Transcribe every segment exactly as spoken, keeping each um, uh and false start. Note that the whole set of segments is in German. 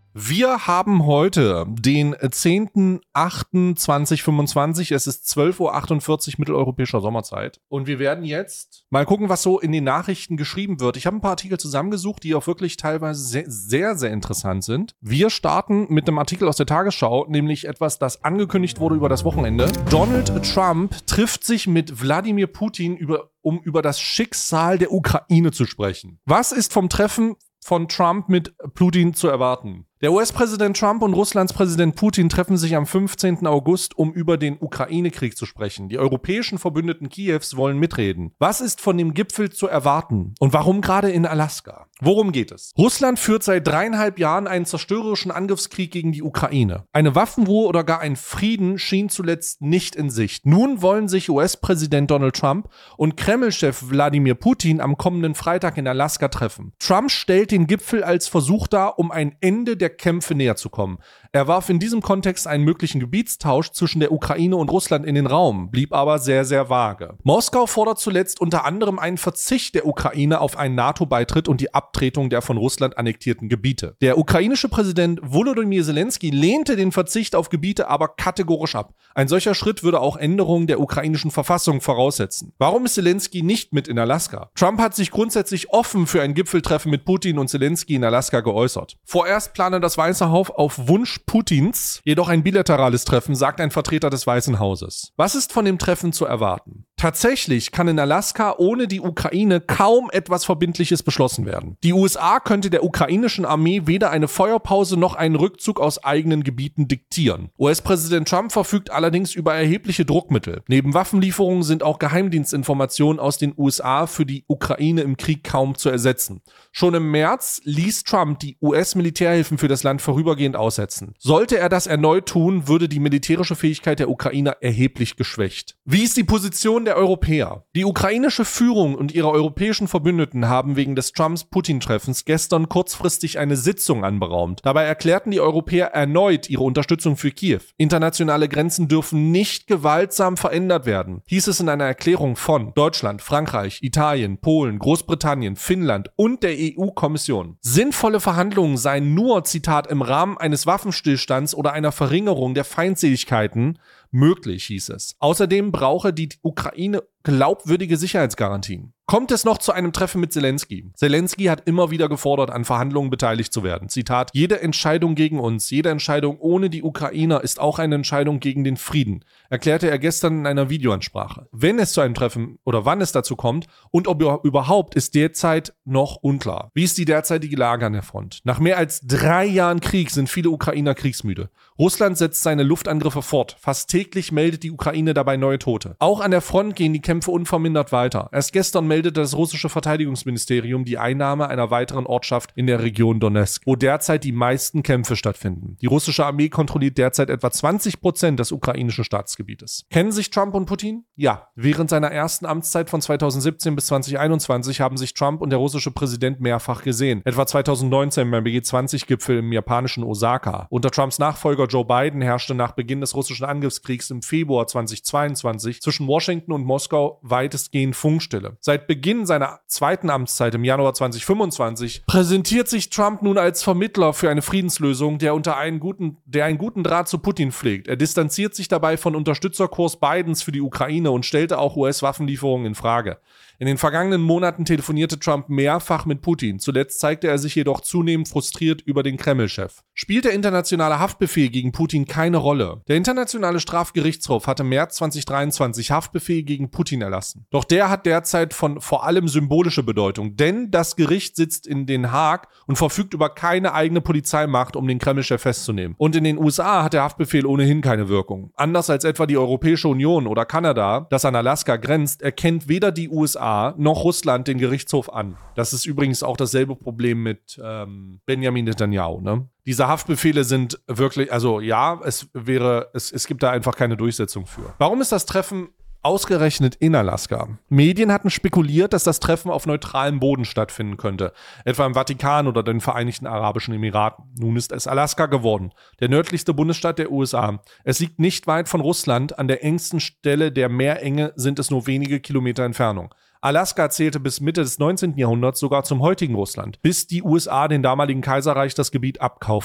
Wir haben heute den zehnten achten zweitausendfünfundzwanzig. Es ist zwölf Uhr achtundvierzig mitteleuropäischer Sommerzeit. Und wir werden jetzt mal gucken, was so in den Nachrichten geschrieben wird. Ich habe ein paar Artikel zusammengesucht, die auch wirklich teilweise sehr, sehr, sehr interessant sind. Wir starten mit einem Artikel aus der Tagesschau, nämlich etwas, das angekündigt wurde über das Wochenende. Donald Trump trifft sich mit Wladimir Putin, über, um über das Schicksal der Ukraine zu sprechen. Was ist vom Treffen von Trump mit Putin zu erwarten? Der U S-Präsident Trump und Russlands Präsident Putin treffen sich am fünfzehnten August, um über den Ukraine-Krieg zu sprechen. Die europäischen Verbündeten Kiews wollen mitreden. Was ist von dem Gipfel zu erwarten? Und warum gerade in Alaska? Worum geht es? Russland führt seit dreieinhalb Jahren einen zerstörerischen Angriffskrieg gegen die Ukraine. Eine Waffenruhe oder gar ein Frieden schien zuletzt nicht in Sicht. Nun wollen sich U S-Präsident Donald Trump und Kreml-Chef Wladimir Putin am kommenden Freitag in Alaska treffen. Trump stellt den Gipfel als Versuch dar, um ein Ende der Kämpfe näher zu kommen. Er warf in diesem Kontext einen möglichen Gebietstausch zwischen der Ukraine und Russland in den Raum, blieb aber sehr, sehr vage. Moskau fordert zuletzt unter anderem einen Verzicht der Ukraine auf einen NATO-Beitritt und die Abtretung der von Russland annektierten Gebiete. Der ukrainische Präsident Volodymyr Zelensky lehnte den Verzicht auf Gebiete aber kategorisch ab. Ein solcher Schritt würde auch Änderungen der ukrainischen Verfassung voraussetzen. Warum ist Zelensky nicht mit in Alaska? Trump hat sich grundsätzlich offen für ein Gipfeltreffen mit Putin und Zelensky in Alaska geäußert. Vorerst plane das Weiße Haus auf Wunsch Putins jedoch ein bilaterales Treffen, sagt ein Vertreter des Weißen Hauses. Was ist von dem Treffen zu erwarten? Tatsächlich kann in Alaska ohne die Ukraine kaum etwas Verbindliches beschlossen werden. Die U S A könnte der ukrainischen Armee weder eine Feuerpause noch einen Rückzug aus eigenen Gebieten diktieren. U S-Präsident Trump verfügt allerdings über erhebliche Druckmittel. Neben Waffenlieferungen sind auch Geheimdienstinformationen aus den U S A für die Ukraine im Krieg kaum zu ersetzen. Schon im März ließ Trump die U S-Militärhilfen für das Land vorübergehend aussetzen. Sollte er das erneut tun, würde die militärische Fähigkeit der Ukrainer erheblich geschwächt. Wie ist die Position der Europäer? Die ukrainische Führung und ihre europäischen Verbündeten haben wegen des Trumps-Putin-Treffens gestern kurzfristig eine Sitzung anberaumt. Dabei erklärten die Europäer erneut ihre Unterstützung für Kiew. Internationale Grenzen dürfen nicht gewaltsam verändert werden, hieß es in einer Erklärung von Deutschland, Frankreich, Italien, Polen, Großbritannien, Finnland und der E U-Kommission. Sinnvolle Verhandlungen seien nur, Zitat, im Rahmen eines Waffenstillstands oder einer Verringerung der Feindseligkeiten möglich, hieß es. Außerdem brauche die Ukraine glaubwürdige Sicherheitsgarantien. Kommt es noch zu einem Treffen mit Zelensky? Zelensky hat immer wieder gefordert, an Verhandlungen beteiligt zu werden. Zitat, jede Entscheidung gegen uns, jede Entscheidung ohne die Ukrainer ist auch eine Entscheidung gegen den Frieden, erklärte er gestern in einer Videoansprache. Wenn es zu einem Treffen oder wann es dazu kommt und ob überhaupt, ist derzeit noch unklar. Wie ist die derzeitige Lage an der Front? Nach mehr als drei Jahren Krieg sind viele Ukrainer kriegsmüde. Russland setzt seine Luftangriffe fort. Fast täglich meldet die Ukraine dabei neue Tote. Auch an der Front gehen die Kämpfe unvermindert weiter. Erst gestern meldete das russische Verteidigungsministerium die Einnahme einer weiteren Ortschaft in der Region Donetsk, wo derzeit die meisten Kämpfe stattfinden. Die russische Armee kontrolliert derzeit etwa zwanzig Prozent des ukrainischen Staatsgebietes. Kennen sich Trump und Putin? Ja. Während seiner ersten Amtszeit von zweitausendsiebzehn bis zweitausendeinundzwanzig haben sich Trump und der russische Präsident mehrfach gesehen. Etwa zweitausendneunzehn beim G zwanzig-Gipfel im japanischen Osaka. Unter Trumps Nachfolger Joe Biden herrschte nach Beginn des russischen Angriffskriegs im Februar zweitausendzweiundzwanzig zwischen Washington und Moskau weitestgehend Funkstille. Seit Beginn seiner zweiten Amtszeit im Januar zweitausendfünfundzwanzig präsentiert sich Trump nun als Vermittler für eine Friedenslösung, der unter einen guten, der einen guten Draht zu Putin pflegt. Er distanziert sich dabei von Unterstützerkurs Bidens für die Ukraine und stellte auch U S-Waffenlieferungen in Frage. In den vergangenen Monaten telefonierte Trump mehrfach mit Putin. Zuletzt zeigte er sich jedoch zunehmend frustriert über den Kreml-Chef. Spielt der internationale Haftbefehl gegen Putin keine Rolle? Der internationale Strafgerichtshof hatte im März zweitausenddreiundzwanzig Haftbefehl gegen Putin erlassen. Doch der hat derzeit von vor allem symbolische Bedeutung, denn das Gericht sitzt in Den Haag und verfügt über keine eigene Polizeimacht, um den Kreml-Chef festzunehmen. Und in den U S A hat der Haftbefehl ohnehin keine Wirkung. Anders als etwa die Europäische Union oder Kanada, das an Alaska grenzt, erkennt weder die U S A noch Russland den Gerichtshof an. Das ist übrigens auch dasselbe Problem mit ähm, Benjamin Netanyahu, ne? Diese Haftbefehle sind wirklich, also ja, es wäre, es, es gibt da einfach keine Durchsetzung für. Warum ist das Treffen ausgerechnet in Alaska? Medien hatten spekuliert, dass das Treffen auf neutralem Boden stattfinden könnte, etwa im Vatikan oder den Vereinigten Arabischen Emiraten. Nun ist es Alaska geworden, der nördlichste Bundesstaat der U S A. Es liegt nicht weit von Russland, an der engsten Stelle der Meerenge sind es nur wenige Kilometer Entfernung. Alaska zählte bis Mitte des neunzehnten Jahrhunderts sogar zum heutigen Russland, bis die U S A den damaligen Kaiserreich das Gebiet abkauften.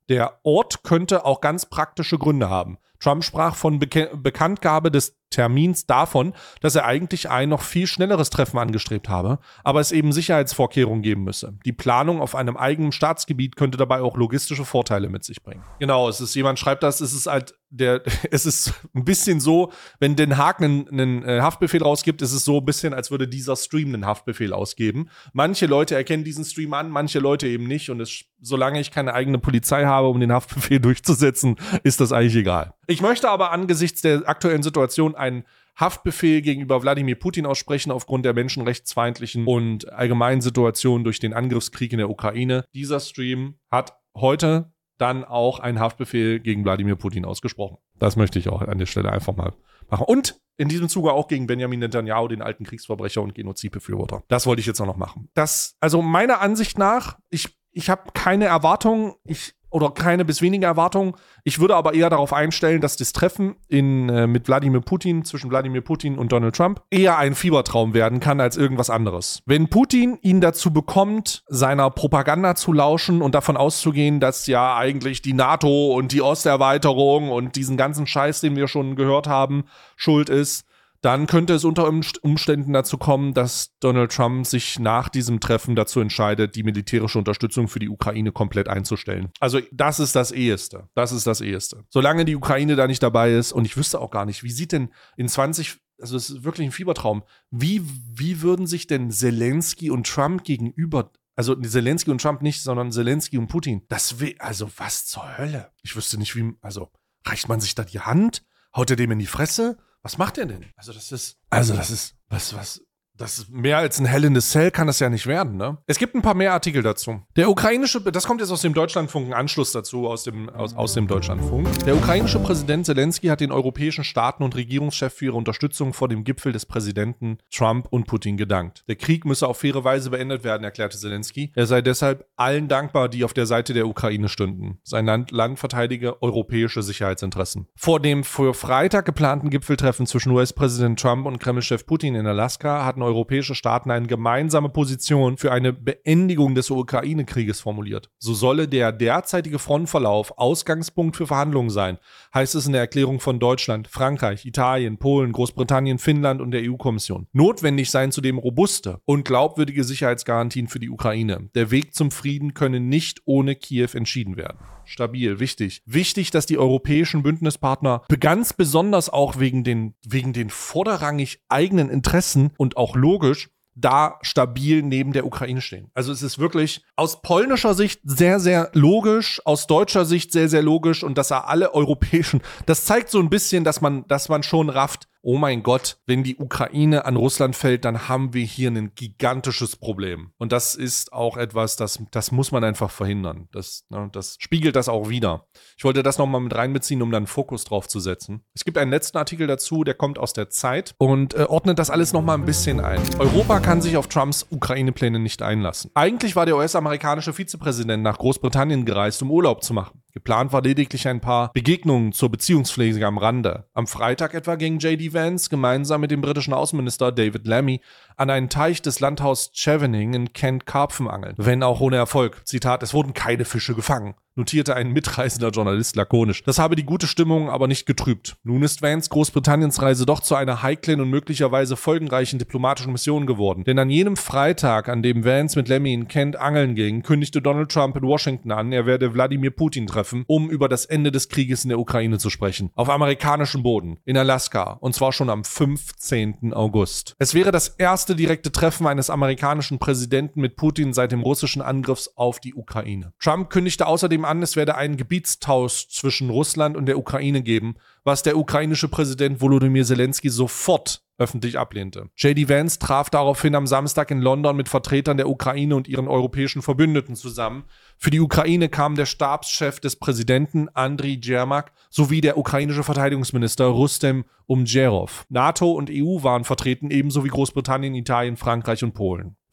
Der Ort könnte auch ganz praktische Gründe haben. Trump sprach von Beke- Bekanntgabe des Termins davon, dass er eigentlich ein noch viel schnelleres Treffen angestrebt habe, aber es eben Sicherheitsvorkehrungen geben müsse. Die Planung auf einem eigenen Staatsgebiet könnte dabei auch logistische Vorteile mit sich bringen. Genau, es ist, jemand schreibt das, es ist halt der, es ist ein bisschen so, wenn Den Haag einen, einen Haftbefehl rausgibt, ist es so ein bisschen, als würde dieser Stream einen Haftbefehl ausgeben. Manche Leute erkennen diesen Stream an, manche Leute eben nicht und es, solange ich keine eigene Polizei habe, um den Haftbefehl durchzusetzen, ist das eigentlich egal. Ich möchte aber angesichts der aktuellen Situation einen Haftbefehl gegenüber Wladimir Putin aussprechen aufgrund der menschenrechtsfeindlichen und allgemeinen Situation durch den Angriffskrieg in der Ukraine. Dieser Stream hat heute dann auch einen Haftbefehl gegen Wladimir Putin ausgesprochen. Das möchte ich auch an der Stelle einfach mal machen. Und in diesem Zuge auch gegen Benjamin Netanyahu, den alten Kriegsverbrecher und Genozidbefürworter. Das wollte ich jetzt auch noch machen. Das, also meiner Ansicht nach, ich, ich habe keine Erwartungen, ich oder keine bis wenige Erwartungen. Ich würde aber eher darauf einstellen, dass das Treffen in, äh, mit Wladimir Putin, zwischen Wladimir Putin und Donald Trump, eher ein Fiebertraum werden kann als irgendwas anderes. Wenn Putin ihn dazu bekommt, seiner Propaganda zu lauschen und davon auszugehen, dass ja eigentlich die NATO und die Osterweiterung und diesen ganzen Scheiß, den wir schon gehört haben, schuld ist, dann könnte es unter Umständen dazu kommen, dass Donald Trump sich nach diesem Treffen dazu entscheidet, die militärische Unterstützung für die Ukraine komplett einzustellen. Also das ist das Eheste. Das ist das Eheste. Solange die Ukraine da nicht dabei ist, und ich wüsste auch gar nicht, wie sieht denn in zwanzig, also es ist wirklich ein Fiebertraum, wie, wie würden sich denn Zelensky und Trump gegenüber, also Zelensky und Trump nicht, sondern Zelensky und Putin, das will, also was zur Hölle? Ich wüsste nicht, wie, also reicht man sich da die Hand? Haut er dem in die Fresse? Was macht er denn? Also das ist, also das ist, was, was, das ist mehr als ein Hell in a Cell kann das ja nicht werden, ne? Es gibt ein paar mehr Artikel dazu. Der ukrainische, das kommt jetzt aus dem Deutschlandfunk, ein Anschluss dazu aus dem, aus, aus dem Deutschlandfunk. Der ukrainische Präsident Zelensky hat den europäischen Staaten und Regierungschef für ihre Unterstützung vor dem Gipfel des Präsidenten Trump und Putin gedankt. Der Krieg müsse auf faire Weise beendet werden, erklärte Zelensky. Er sei deshalb allen dankbar, die auf der Seite der Ukraine stünden. Sein Land, Land verteidige europäische Sicherheitsinteressen. Vor dem für Freitag geplanten Gipfeltreffen zwischen U S-Präsident Trump und Kremlchef Putin in Alaska hatten europäische Staaten eine gemeinsame Position für eine Beendigung des Ukraine-Krieges formuliert. So solle der derzeitige Frontverlauf Ausgangspunkt für Verhandlungen sein, heißt es in der Erklärung von Deutschland, Frankreich, Italien, Polen, Großbritannien, Finnland und der E U-Kommission. Notwendig seien zudem robuste und glaubwürdige Sicherheitsgarantien für die Ukraine. Der Weg zum Frieden könne nicht ohne Kiew entschieden werden. Stabil, wichtig. Wichtig, dass die europäischen Bündnispartner ganz besonders auch wegen den, wegen den vorderrangig eigenen Interessen und auch logisch da stabil neben der Ukraine stehen. Also es ist wirklich aus polnischer Sicht sehr, sehr logisch, aus deutscher Sicht sehr, sehr logisch und dass er alle europäischen, das zeigt so ein bisschen, dass man, dass man schon rafft, oh mein Gott, wenn die Ukraine an Russland fällt, dann haben wir hier ein gigantisches Problem. Und das ist auch etwas, das, das muss man einfach verhindern. Das, ne, das spiegelt das auch wieder. Ich wollte das nochmal mit reinbeziehen, um dann einen Fokus drauf zu setzen. Es gibt einen letzten Artikel dazu, der kommt aus der Zeit und äh, ordnet das alles nochmal ein bisschen ein. Europa kann sich auf Trumps Ukraine-Pläne nicht einlassen. Eigentlich war der U S-amerikanische Vizepräsident nach Großbritannien gereist, um Urlaub zu machen. Geplant war lediglich ein paar Begegnungen zur Beziehungspflege am Rande. Am Freitag etwa ging J D Vance gemeinsam mit dem britischen Außenminister David Lammy an einen Teich des Landhaus Chevening in Kent Karpfen angeln. Wenn auch ohne Erfolg. Zitat, es wurden keine Fische gefangen, notierte ein mitreisender Journalist lakonisch. Das habe die gute Stimmung aber nicht getrübt. Nun ist Vance Großbritanniens Reise doch zu einer heiklen und möglicherweise folgenreichen diplomatischen Mission geworden. Denn an jenem Freitag, an dem Vance mit Lammy in Kent angeln ging, kündigte Donald Trump in Washington an, er werde Wladimir Putin treffen, um über das Ende des Krieges in der Ukraine zu sprechen. Auf amerikanischem Boden, in Alaska, und zwar schon am fünfzehnten August. Es wäre das erste direkte Treffen eines amerikanischen Präsidenten mit Putin seit dem russischen Angriffs auf die Ukraine. Trump kündigte außerdem an, es werde einen Gebietstausch zwischen Russland und der Ukraine geben, was der ukrainische Präsident Volodymyr Zelensky sofort öffentlich ablehnte. J D Vance traf daraufhin am Samstag in London mit Vertretern der Ukraine und ihren europäischen Verbündeten zusammen. Für die Ukraine kam der Stabschef des Präsidenten Andriy Yermak sowie der ukrainische Verteidigungsminister Rustem Umjerov. NATO und E U waren vertreten, ebenso wie Großbritannien, Italien, Frankreich und Polen.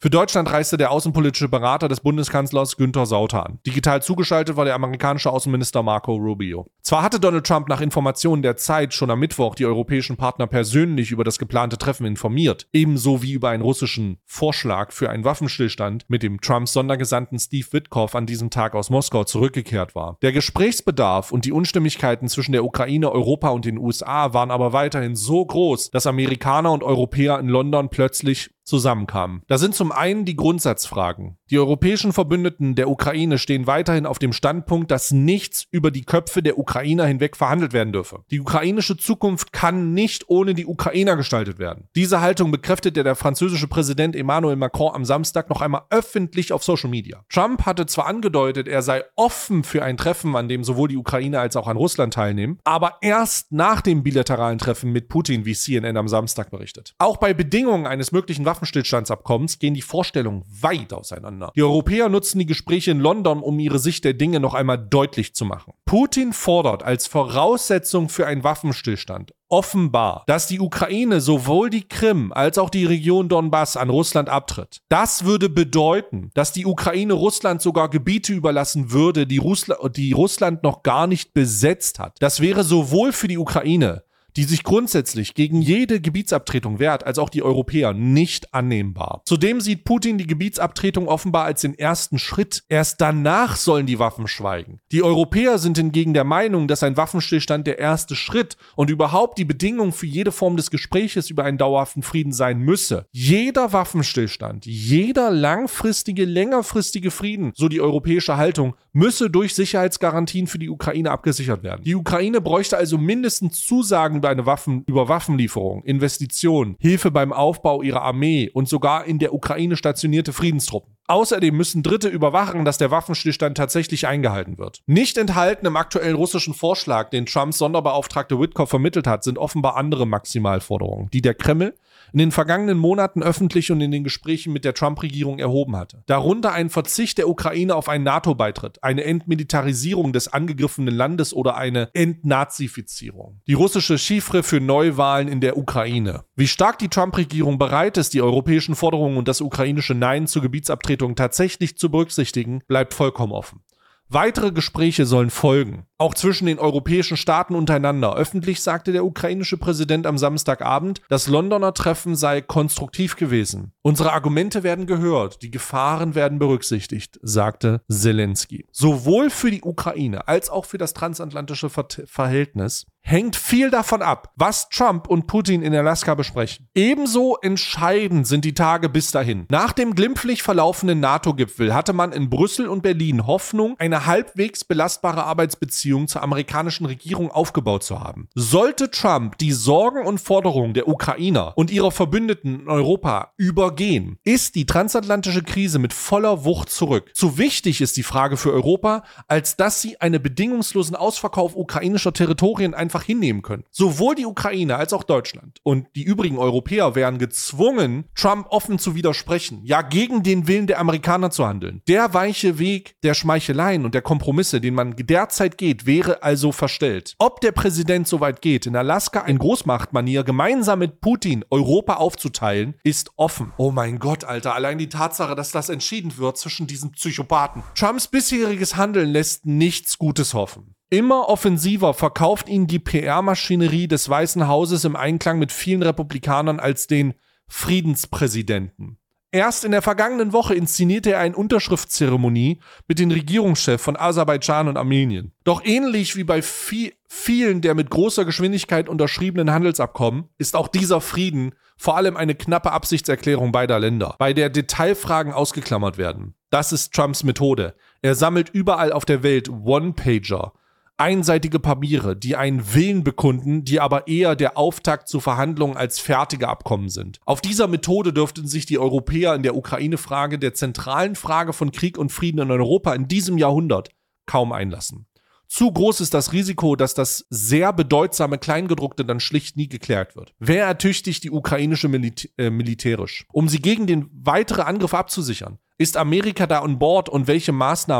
Für Deutschland reiste der außenpolitische Berater des Bundeskanzlers Günther Sauter an. Digital zugeschaltet war der amerikanische Außenminister Marco Rubio. Zwar hatte Donald Trump nach Informationen der Zeit schon am Mittwoch die europäischen Partner persönlich über das geplante Treffen informiert, ebenso wie über einen russischen Vorschlag für einen Waffenstillstand, mit dem Trumps Sondergesandten Steve Witkoff an diesem Tag aus Moskau zurückgekehrt war. Der Gesprächsbedarf und die Unstimmigkeiten zwischen der Ukraine, Europa und den U S A waren aber weiterhin so groß, dass Amerikaner und Europäer in London plötzlich zusammenkamen. Da sind zum einen die Grundsatzfragen. Die europäischen Verbündeten der Ukraine stehen weiterhin auf dem Standpunkt, dass nichts über die Köpfe der Ukrainer hinweg verhandelt werden dürfe. Die ukrainische Zukunft kann nicht ohne die Ukrainer gestaltet werden. Diese Haltung bekräftigte der französische Präsident Emmanuel Macron am Samstag noch einmal öffentlich auf Social Media. Trump hatte zwar angedeutet, er sei offen für ein Treffen, an dem sowohl die Ukraine als auch an Russland teilnehmen, aber erst nach dem bilateralen Treffen mit Putin, wie C N N am Samstag berichtet. Auch bei Bedingungen eines möglichen Waffenstillstandsabkommens gehen die Vorstellungen weit auseinander. Die Europäer nutzen die Gespräche in London, um ihre Sicht der Dinge noch einmal deutlich zu machen. Putin fordert als Voraussetzung für einen Waffenstillstand offenbar, dass die Ukraine sowohl die Krim als auch die Region Donbass an Russland abtritt. Das würde bedeuten, dass die Ukraine Russland sogar Gebiete überlassen würde, die, Russla- die Russland noch gar nicht besetzt hat. Das wäre sowohl für die Ukraine, die sich grundsätzlich gegen jede Gebietsabtretung wehrt, als auch die Europäer, nicht annehmbar. Zudem sieht Putin die Gebietsabtretung offenbar als den ersten Schritt. Erst danach sollen die Waffen schweigen. Die Europäer sind hingegen der Meinung, dass ein Waffenstillstand der erste Schritt und überhaupt die Bedingung für jede Form des Gespräches über einen dauerhaften Frieden sein müsse. Jeder Waffenstillstand, jeder langfristige, längerfristige Frieden, so die europäische Haltung, müsse durch Sicherheitsgarantien für die Ukraine abgesichert werden. Die Ukraine bräuchte also mindestens Zusagen über eine Waffen, über Waffenlieferung, Investitionen, Hilfe beim Aufbau ihrer Armee und sogar in der Ukraine stationierte Friedenstruppen. Außerdem müssen Dritte überwachen, dass der Waffenstillstand tatsächlich eingehalten wird. Nicht enthalten im aktuellen russischen Vorschlag, den Trumps Sonderbeauftragte Witkoff vermittelt hat, sind offenbar andere Maximalforderungen, die der Kreml in den vergangenen Monaten öffentlich und in den Gesprächen mit der Trump-Regierung erhoben hatte. Darunter ein Verzicht der Ukraine auf einen NATO-Beitritt, eine Entmilitarisierung des angegriffenen Landes oder eine Entnazifizierung. Die russische Chiffre für Neuwahlen in der Ukraine. Wie stark die Trump-Regierung bereit ist, die europäischen Forderungen und das ukrainische Nein zur Gebietsabtretung tatsächlich zu berücksichtigen, bleibt vollkommen offen. Weitere Gespräche sollen folgen, auch zwischen den europäischen Staaten untereinander. Öffentlich sagte der ukrainische Präsident am Samstagabend, das Londoner Treffen sei konstruktiv gewesen. Unsere Argumente werden gehört, die Gefahren werden berücksichtigt, sagte Zelensky. Sowohl für die Ukraine als auch für das transatlantische Ver- Verhältnis hängt viel davon ab, was Trump und Putin in Alaska besprechen. Ebenso entscheidend sind die Tage bis dahin. Nach dem glimpflich verlaufenden NATO-Gipfel hatte man in Brüssel und Berlin Hoffnung, eine halbwegs belastbare Arbeitsbeziehung zur amerikanischen Regierung aufgebaut zu haben. Sollte Trump die Sorgen und Forderungen der Ukrainer und ihrer Verbündeten in Europa übergehen, ist die transatlantische Krise mit voller Wucht zurück. Zu wichtig ist die Frage für Europa, als dass sie einen bedingungslosen Ausverkauf ukrainischer Territorien einfach hinnehmen können. Sowohl die Ukraine als auch Deutschland und die übrigen Europäer wären gezwungen, Trump offen zu widersprechen, ja gegen den Willen der Amerikaner zu handeln. Der weiche Weg der Schmeicheleien und der Kompromisse, den man derzeit geht, wäre also verstellt. Ob der Präsident so weit geht, in Alaska in Großmachtmanier gemeinsam mit Putin Europa aufzuteilen, ist offen. Oh mein Gott, Alter, allein die Tatsache, dass das entschieden wird zwischen diesen Psychopathen. Trumps bisheriges Handeln lässt nichts Gutes hoffen. Immer offensiver verkauft ihn die P R-Maschinerie des Weißen Hauses im Einklang mit vielen Republikanern als den Friedenspräsidenten. Erst in der vergangenen Woche inszenierte er eine Unterschriftszeremonie mit den Regierungschefs von Aserbaidschan und Armenien. Doch ähnlich wie bei vi- vielen der mit großer Geschwindigkeit unterschriebenen Handelsabkommen ist auch dieser Frieden vor allem eine knappe Absichtserklärung beider Länder, bei der Detailfragen ausgeklammert werden. Das ist Trumps Methode. Er sammelt überall auf der Welt One-Pager, einseitige Papiere, die einen Willen bekunden, die aber eher der Auftakt zu Verhandlungen als fertige Abkommen sind. Auf dieser Methode dürften sich die Europäer in der Ukraine-Frage, der zentralen Frage von Krieg und Frieden in Europa in diesem Jahrhundert, kaum einlassen. Zu groß ist das Risiko, dass das sehr bedeutsame Kleingedruckte dann schlicht nie geklärt wird. Wer ertüchtigt die ukrainische Militä- äh, militärisch, um sie gegen den weiteren Angriff abzusichern? Ist Amerika da an Bord und welche Maßnahmen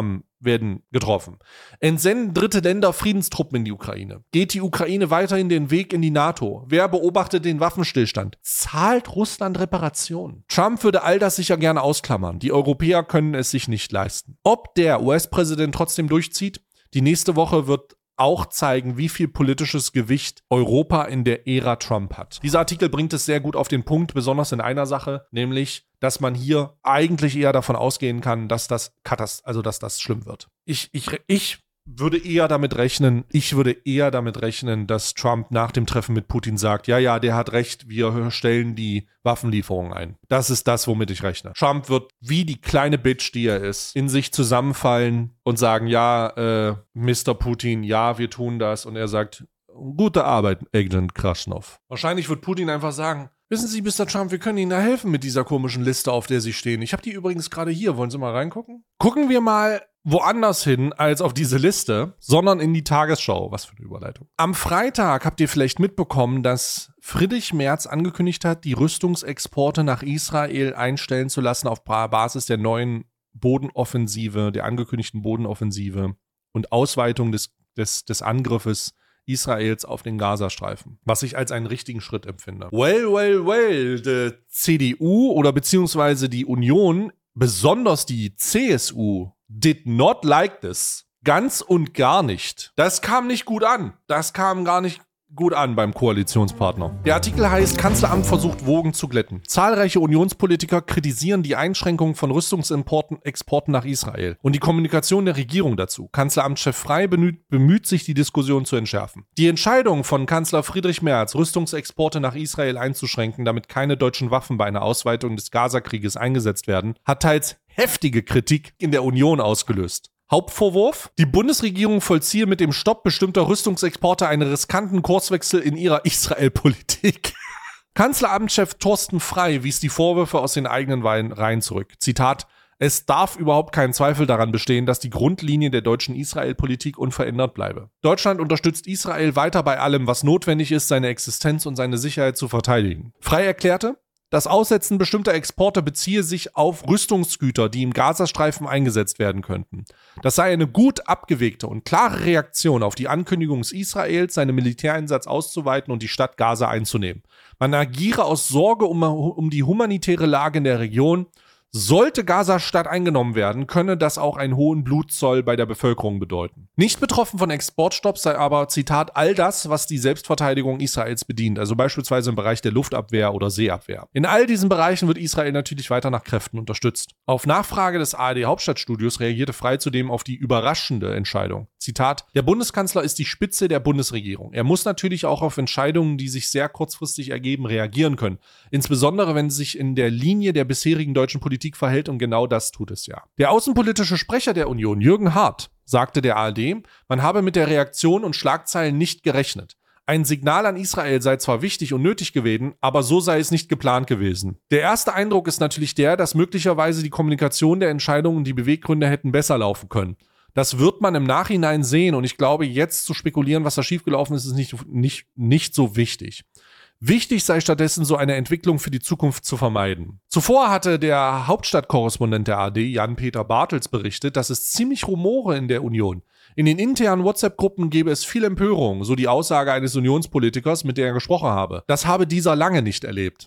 werden getroffen. Entsenden dritte Länder Friedenstruppen in die Ukraine? Geht die Ukraine weiterhin den Weg in die NATO? Wer beobachtet den Waffenstillstand? Zahlt Russland Reparationen? Trump würde all das sicher gerne ausklammern. Die Europäer können es sich nicht leisten. Ob der U S-Präsident trotzdem durchzieht? Die nächste Woche wird auch zeigen, wie viel politisches Gewicht Europa in der Ära Trump hat. Dieser Artikel bringt es sehr gut auf den Punkt, besonders in einer Sache, nämlich, dass man hier eigentlich eher davon ausgehen kann, dass das Katast- also dass das schlimm wird. Ich, ich, ich würde eher damit rechnen, ich würde eher damit rechnen, dass Trump nach dem Treffen mit Putin sagt, ja, ja, der hat recht, wir stellen die Waffenlieferungen ein. Das ist das, womit ich rechne. Trump wird, wie die kleine Bitch, die er ist, in sich zusammenfallen und sagen, ja, äh, Mister Putin, ja, wir tun das. Und er sagt, gute Arbeit, Agent Krasnov. Wahrscheinlich wird Putin einfach sagen, wissen Sie, Mister Trump, wir können Ihnen da helfen mit dieser komischen Liste, auf der Sie stehen. Ich habe die übrigens gerade hier. Wollen Sie mal reingucken? Gucken wir mal woanders hin als auf diese Liste, sondern in die Tagesschau. Was für eine Überleitung. Am Freitag habt ihr vielleicht mitbekommen, dass Friedrich Merz angekündigt hat, die Rüstungsexporte nach Israel einstellen zu lassen auf Basis der neuen Bodenoffensive, der angekündigten Bodenoffensive und Ausweitung des, des, des Angriffes Israels auf den Gazastreifen, was ich als einen richtigen Schritt empfinde. Well, well, well, die C D U oder beziehungsweise die Union, besonders die C S U, did not like this. Ganz und gar nicht. Das kam nicht gut an. Das kam gar nicht gut an beim Koalitionspartner. Der Artikel heißt, Kanzleramt versucht Wogen zu glätten. Zahlreiche Unionspolitiker kritisieren die Einschränkung von Rüstungsimporten Exporten nach Israel und die Kommunikation der Regierung dazu. Kanzleramtschef Frey bemüht, bemüht sich, die Diskussion zu entschärfen. Die Entscheidung von Kanzler Friedrich Merz, Rüstungsexporte nach Israel einzuschränken, damit keine deutschen Waffen bei einer Ausweitung des Gazakrieges eingesetzt werden, hat teils heftige Kritik in der Union ausgelöst. Hauptvorwurf: Die Bundesregierung vollziehe mit dem Stopp bestimmter Rüstungsexporte einen riskanten Kurswechsel in ihrer Israel-Politik. Kanzleramtschef Thorsten Frey wies die Vorwürfe aus den eigenen Reihen zurück. Zitat: Es darf überhaupt kein Zweifel daran bestehen, dass die Grundlinie der deutschen Israel-Politik unverändert bleibe. Deutschland unterstützt Israel weiter bei allem, was notwendig ist, seine Existenz und seine Sicherheit zu verteidigen. Frey erklärte: Das Aussetzen bestimmter Exporte beziehe sich auf Rüstungsgüter, die im Gazastreifen eingesetzt werden könnten. Das sei eine gut abgewegte und klare Reaktion auf die Ankündigung Israels, seinen Militäreinsatz auszuweiten und die Stadt Gaza einzunehmen. Man agiere aus Sorge um, um die humanitäre Lage in der Region. Sollte Gaza-Stadt eingenommen werden, könne das auch einen hohen Blutzoll bei der Bevölkerung bedeuten. Nicht betroffen von Exportstopps sei aber, Zitat, all das, was die Selbstverteidigung Israels bedient, also beispielsweise im Bereich der Luftabwehr oder Seeabwehr. In all diesen Bereichen wird Israel natürlich weiter nach Kräften unterstützt. Auf Nachfrage des A R D-Hauptstadtstudios reagierte Frey zudem auf die überraschende Entscheidung. Zitat: Der Bundeskanzler ist die Spitze der Bundesregierung. Er muss natürlich auch auf Entscheidungen, die sich sehr kurzfristig ergeben, reagieren können. Insbesondere, wenn sie sich in der Linie der bisherigen deutschen Politik verhält, und genau das tut es ja. Der außenpolitische Sprecher der Union, Jürgen Hart, sagte der A R D, man habe mit der Reaktion und Schlagzeilen nicht gerechnet. Ein Signal an Israel sei zwar wichtig und nötig gewesen, aber so sei es nicht geplant gewesen. Der erste Eindruck ist natürlich der, dass möglicherweise die Kommunikation der Entscheidungen und die Beweggründe hätten besser laufen können. Das wird man im Nachhinein sehen, und ich glaube, jetzt zu spekulieren, was da schiefgelaufen ist, ist nicht, nicht, nicht so wichtig. Wichtig sei stattdessen, so eine Entwicklung für die Zukunft zu vermeiden. Zuvor hatte der Hauptstadtkorrespondent der A R D, Jan-Peter Bartels, berichtet, dass es ziemlich Rumore in der Union. In den internen WhatsApp-Gruppen gebe es viel Empörung, so die Aussage eines Unionspolitikers, mit der er gesprochen habe. Das habe dieser lange nicht erlebt.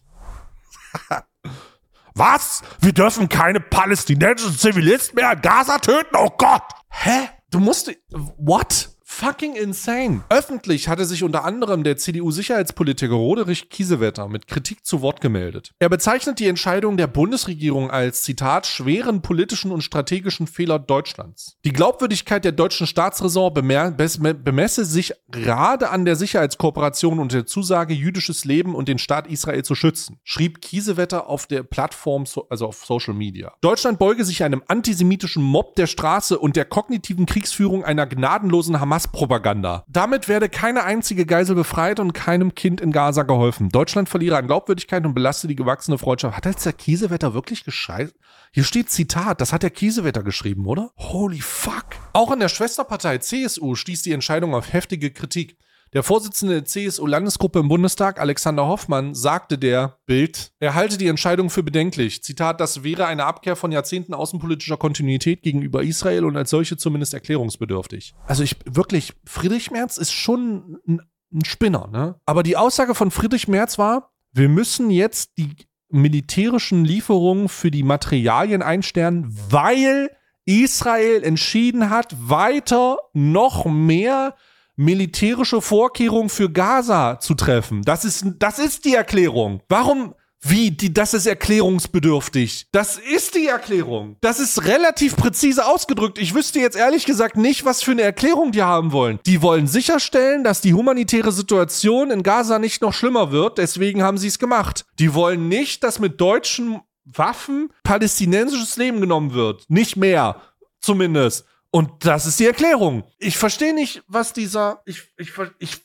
Was? Wir dürfen keine palästinensischen Zivilisten mehr in Gaza töten? Oh Gott! Hä? Du musst... What? Fucking insane. Öffentlich hatte sich unter anderem der C D U-Sicherheitspolitiker Roderich Kiesewetter mit Kritik zu Wort gemeldet. Er bezeichnet die Entscheidung der Bundesregierung als, Zitat, schweren politischen und strategischen Fehler Deutschlands. Die Glaubwürdigkeit der deutschen Staatsräson bemesse sich gerade an der Sicherheitskooperation und der Zusage, jüdisches Leben und den Staat Israel zu schützen, schrieb Kiesewetter auf der Plattform, also auf Social Media. Deutschland beuge sich einem antisemitischen Mob der Straße und der kognitiven Kriegsführung einer gnadenlosen Hamas Propaganda. Damit werde keine einzige Geisel befreit und keinem Kind in Gaza geholfen. Deutschland verliere an Glaubwürdigkeit und belaste die gewachsene Freundschaft. Hat jetzt der Kiesewetter wirklich gescheit? Hier steht Zitat, das hat der Kiesewetter geschrieben, oder? Holy fuck. Auch in der Schwesterpartei C S U stieß die Entscheidung auf heftige Kritik. Der Vorsitzende der C S U-Landesgruppe im Bundestag, Alexander Hoffmann, sagte der Bild, er halte die Entscheidung für bedenklich. Zitat, das wäre eine Abkehr von Jahrzehnten außenpolitischer Kontinuität gegenüber Israel und als solche zumindest erklärungsbedürftig. Also ich wirklich, Friedrich Merz ist schon ein, ein Spinner, ne? Aber die Aussage von Friedrich Merz war, wir müssen jetzt die militärischen Lieferungen für die Materialien einstellen, weil Israel entschieden hat, weiter noch mehr militärische Vorkehrungen für Gaza zu treffen. Das ist, das ist die Erklärung. Warum? Wie? Die, das ist erklärungsbedürftig. Das ist die Erklärung. Das ist relativ präzise ausgedrückt. Ich wüsste jetzt ehrlich gesagt nicht, was für eine Erklärung die haben wollen. Die wollen sicherstellen, dass die humanitäre Situation in Gaza nicht noch schlimmer wird. Deswegen haben sie es gemacht. Die wollen nicht, dass mit deutschen Waffen palästinensisches Leben genommen wird. Nicht mehr. Zumindest. Und das ist die Erklärung. Ich verstehe nicht, was dieser, ich, ich, ich,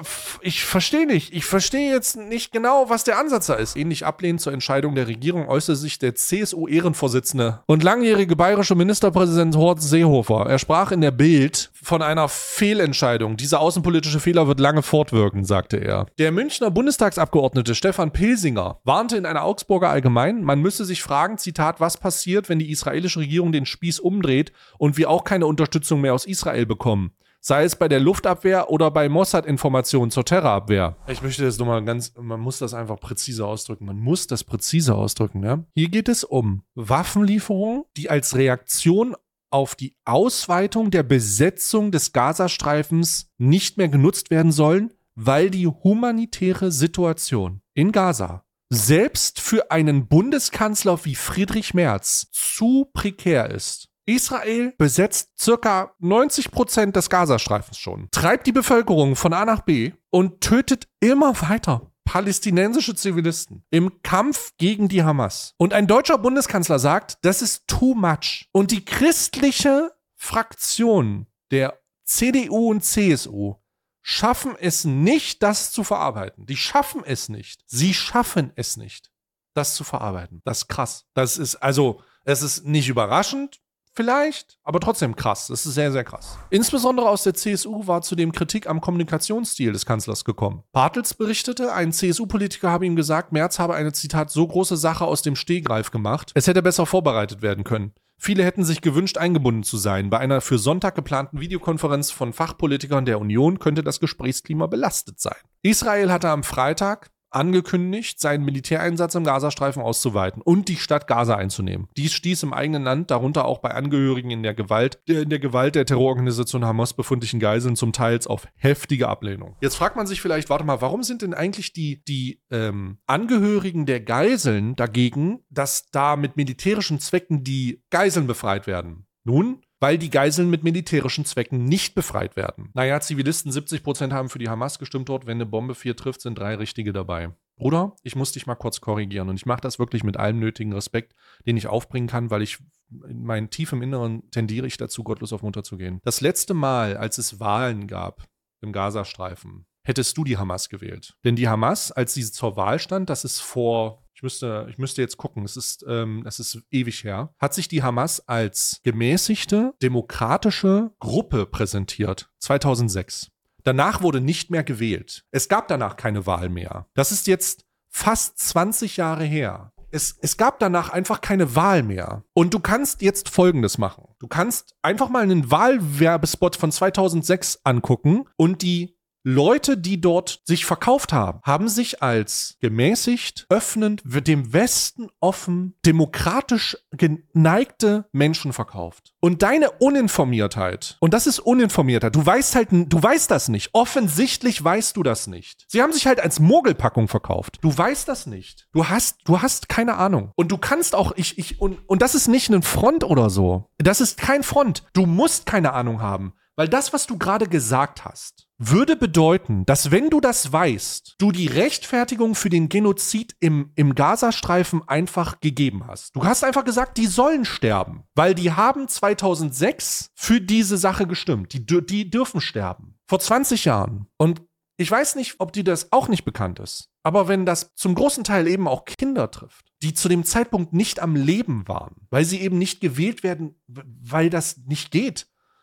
ich verstehe nicht. Ich verstehe jetzt nicht genau, was der Ansatz da ist. Ähnlich ablehnend zur Entscheidung der Regierung äußerte sich der C S U-Ehrenvorsitzende und langjährige bayerische Ministerpräsident Horst Seehofer. Er sprach in der Bild von einer Fehlentscheidung. Dieser außenpolitische Fehler wird lange fortwirken, sagte er. Der Münchner Bundestagsabgeordnete Stefan Pilsinger warnte in einer Augsburger Allgemein, man müsse sich fragen, Zitat, was passiert, wenn die israelische Regierung den Spieß umdreht und wir auch keine Unterstützung mehr aus Israel bekommen. Sei es bei der Luftabwehr oder bei Mossad-Informationen zur Terrorabwehr. Ich möchte das nochmal ganz, man muss das einfach präzise ausdrücken. Man muss das präzise ausdrücken, ja. Hier geht es um Waffenlieferungen, die als Reaktion auf die Ausweitung der Besetzung des Gazastreifens nicht mehr genutzt werden sollen, weil die humanitäre Situation in Gaza selbst für einen Bundeskanzler wie Friedrich Merz zu prekär ist. Israel besetzt circa neunzig Prozent des Gazastreifens schon, treibt die Bevölkerung von A nach B und tötet immer weiter palästinensische Zivilisten im Kampf gegen die Hamas. Und ein deutscher Bundeskanzler sagt, das ist too much. Und die christliche Fraktion der C D U und C S U schaffen es nicht, das zu verarbeiten. Die schaffen es nicht. Sie schaffen es nicht, das zu verarbeiten. Das ist krass. Das ist also, es ist nicht überraschend, vielleicht, aber trotzdem krass. Das ist sehr, sehr krass. Insbesondere aus der C S U war zudem Kritik am Kommunikationsstil des Kanzlers gekommen. Bartels berichtete, ein C S U-Politiker habe ihm gesagt, Merz habe eine, Zitat, so große Sache aus dem Stegreif gemacht. Es hätte besser vorbereitet werden können. Viele hätten sich gewünscht, eingebunden zu sein. Bei einer für Sonntag geplanten Videokonferenz von Fachpolitikern der Union könnte das Gesprächsklima belastet sein. Israel hatte am Freitag angekündigt, seinen Militäreinsatz im Gazastreifen auszuweiten und die Stadt Gaza einzunehmen. Dies stieß im eigenen Land, darunter auch bei Angehörigen in der Gewalt, der in der Gewalt der Terrororganisation Hamas befindlichen Geiseln, zum Teils auf heftige Ablehnung. Jetzt fragt man sich vielleicht, warte mal, warum sind denn eigentlich die, die ähm, Angehörigen der Geiseln dagegen, dass da mit militärischen Zwecken die Geiseln befreit werden? Nun, weil die Geiseln mit militärischen Zwecken nicht befreit werden. Naja, Zivilisten, siebzig Prozent haben für die Hamas gestimmt dort. Wenn eine Bombe vier trifft, sind drei Richtige dabei. Bruder, ich muss dich mal kurz korrigieren. Und ich mache das wirklich mit allem nötigen Respekt, den ich aufbringen kann, weil ich in meinem tiefen Inneren tendiere ich dazu, gottlos auf Mutter zu gehen. Das letzte Mal, als es Wahlen gab im Gazastreifen, hättest du die Hamas gewählt. Denn die Hamas, als sie zur Wahl stand, das ist vor... Ich müsste, ich müsste jetzt gucken, es ist, ähm, es ist ewig her, hat sich die Hamas als gemäßigte, demokratische Gruppe präsentiert, zweitausendsechs. Danach wurde nicht mehr gewählt. Es gab danach keine Wahl mehr. Das ist jetzt fast zwanzig Jahre her. Es, es gab danach einfach keine Wahl mehr. Und du kannst jetzt Folgendes machen. Du kannst einfach mal einen Wahlwerbespot von zweitausendsechs angucken und die Leute, die dort sich verkauft haben, haben sich als gemäßigt, öffnend, dem Westen offen, demokratisch geneigte Menschen verkauft. Und deine Uninformiertheit, und das ist Uninformiertheit, du weißt halt, du weißt das nicht. Offensichtlich weißt du das nicht. Sie haben sich halt als Mogelpackung verkauft. Du weißt das nicht. Du hast, du hast keine Ahnung. Und du kannst auch, ich, ich, und, und das ist nicht ein Front oder so. Das ist kein Front. Du musst keine Ahnung haben. Weil das, was du gerade gesagt hast, würde bedeuten, dass wenn du das weißt, du die Rechtfertigung für den Genozid im, im Gazastreifen einfach gegeben hast. Du hast einfach gesagt, die sollen sterben, weil die haben zweitausendsechs für diese Sache gestimmt. Die, die dürfen sterben. Vor zwanzig Jahren. Und ich weiß nicht, ob dir das auch nicht bekannt ist. Aber wenn das zum großen Teil eben auch Kinder trifft, die zu dem Zeitpunkt nicht am Leben waren, weil sie eben nicht gewählt werden, weil das nicht geht. Das ist